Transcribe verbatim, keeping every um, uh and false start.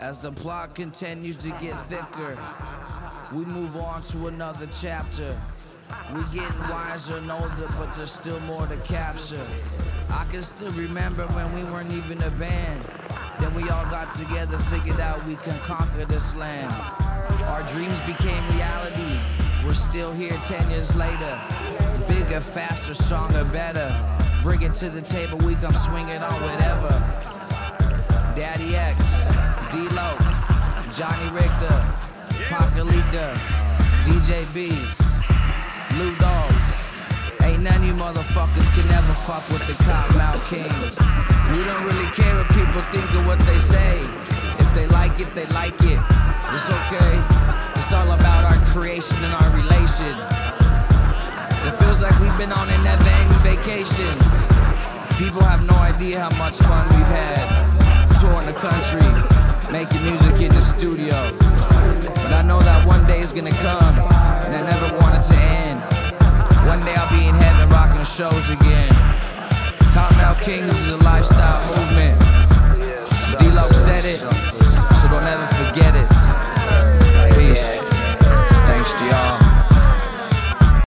As the plot continues to get thicker, we move on to another chapter. We getting wiser and older, but there's still more to capture. I can still remember when we weren't even a band. Then we all got together, figured out we can conquer this land. Our dreams became reality. We're still here ten years later. Bigger, faster, stronger, better. Bring it to the table, we come swinging on whatever. Daddy X, D-Lo, Johnny Richter, Pakalika, D J B, Lou Dog. Ain't none of you motherfuckers can ever fuck with the Cottonmouth Kings. We don't really care what people think of what they say. If they like it, they like it. It's okay. It's all about our creation and our relation. It feels like we've been on a never-ending vacation. People have no idea how much fun we've had touring the country, making music in the studio. But I know that one day is gonna come, and I never want it to end. One day I'll be in heaven rocking shows again. Cottonmouth Kings is a lifestyle movement.